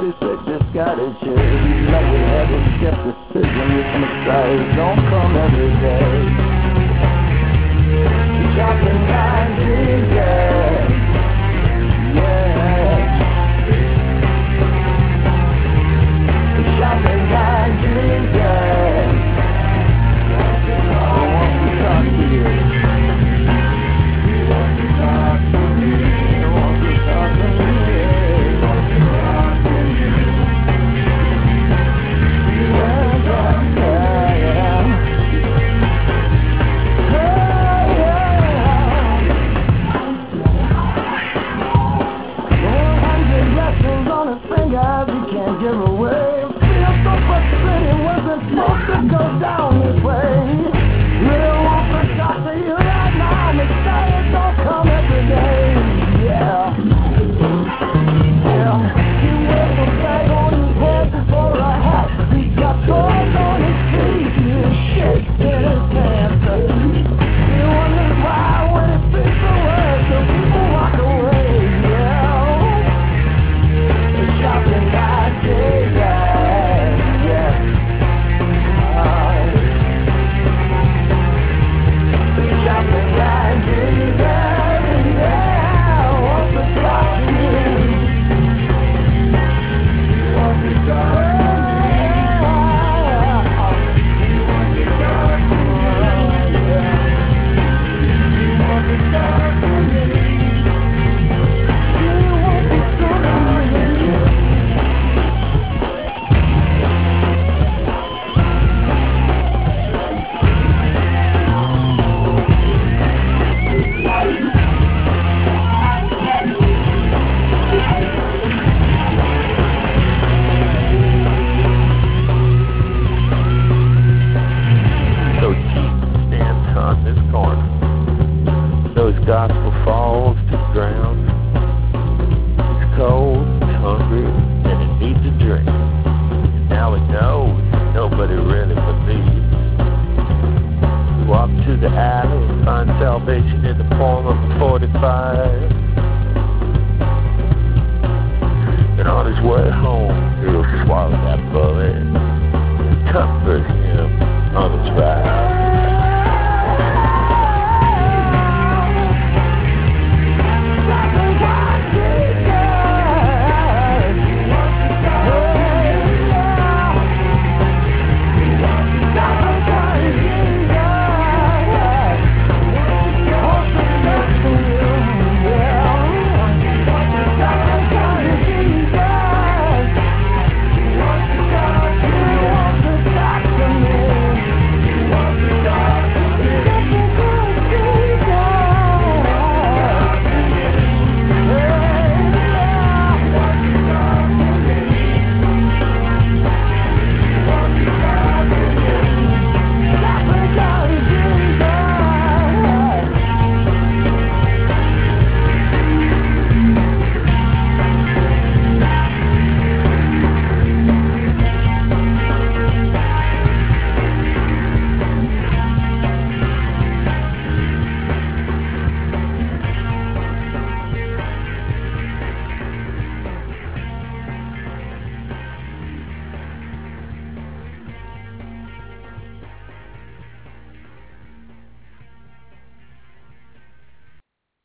already said this got it, shit. He's level-headed skepticism. This Messiah don't come every day. Shopping like Jesus, yeah. Shopping like Jesus. I want to talk to you. I want to talk to me. I want to talk to me. I want to talk to you. Yeah, yeah, yeah. On his fingers he can't give away. Feel so frustrated, wasn't supposed to go down this way. Really want to talk to you right now. Messiah don't come every day. Yeah, yeah. He wears a bag on his head for a hat. He got toys on his feet and shit in his pants. He wonders why when he speaks the words the people walk away. Yeah. Shopping like Jesus, yeah. Shopping like Jesus, yeah. Want to talk to you. Want to talk to me. Want to talk to me. Want to talk to me. You want to talk to me. Gospel falls to the ground. It's cold, it's hungry, and it needs a drink. And now it knows nobody really believes. We walk to the alley and find salvation in the form of a 45. And on his way home, he'll swallow that bullet and comfort him on his ride.